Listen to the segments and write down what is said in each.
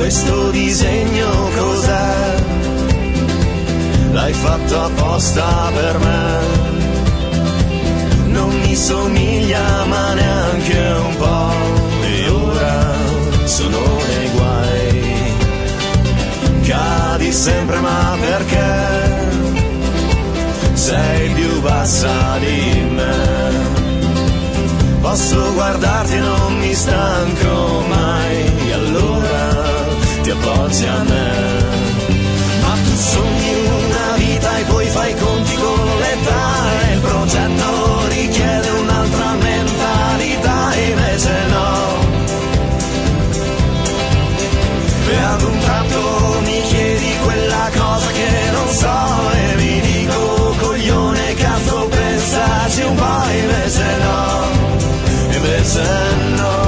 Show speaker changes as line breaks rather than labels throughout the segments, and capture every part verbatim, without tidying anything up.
questo disegno cos'è? L'hai fatto apposta per me, non mi somiglia ma neanche un po', e ora sono nei guai. Cadi sempre ma perché? Sei più bassa di me. Posso guardarti e non mi stanco mai, e allora ti appoggi a me. Ma tu sogni una vita e poi fai conti con l'età, e il progetto richiede un'altra mentalità, e invece no. E ad un tratto mi chiedi quella cosa che non so, e mi dico coglione, cazzo, pensaci un po', e invece no, e invece no.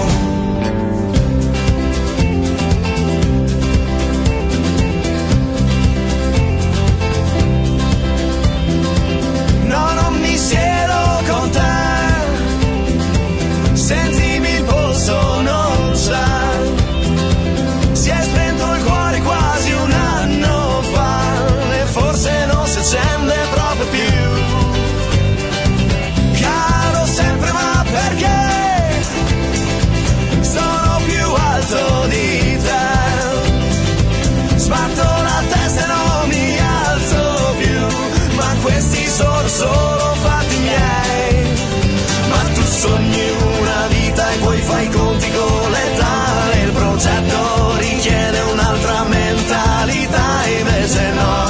No, non mi siedo con te, sentimi il polso, non c'è. Si è spento il cuore quasi un anno fa, e forse non si accende proprio più. Cado sempre ma perché? Sono più alto di te. Sbatto la testa e non mi alzo più, ma questi sono solo fatti miei. Ma tu sogni una vita e poi fai conti con l'età, e il progetto richiede un'altra mentalità, e invece no.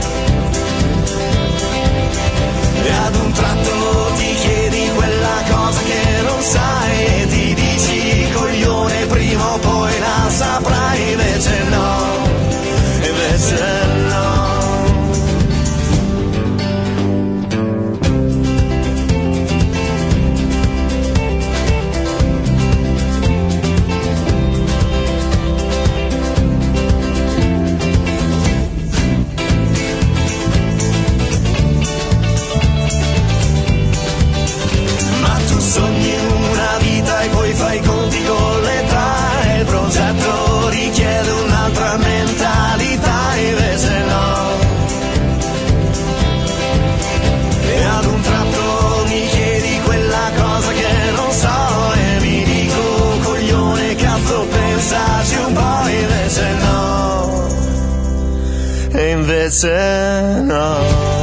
E ad un tratto ti chiedi quella cosa che non sai, e ti dici coglione, prima o poi la saprai, invece no, invece no. Sogni una vita e poi fai conti con l'età, e il progetto richiede un'altra mentalità, e invece no. E ad un tratto mi chiedi quella cosa che non so, e mi dico coglione, cazzo, pensaci un po', e invece no, e invece no.